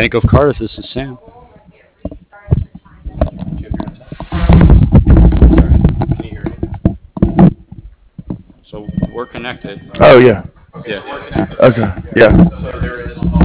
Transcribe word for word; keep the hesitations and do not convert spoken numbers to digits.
Bank of Cardiff. This is Sam. So we're connected. Oh yeah. Yeah. Okay. Yeah.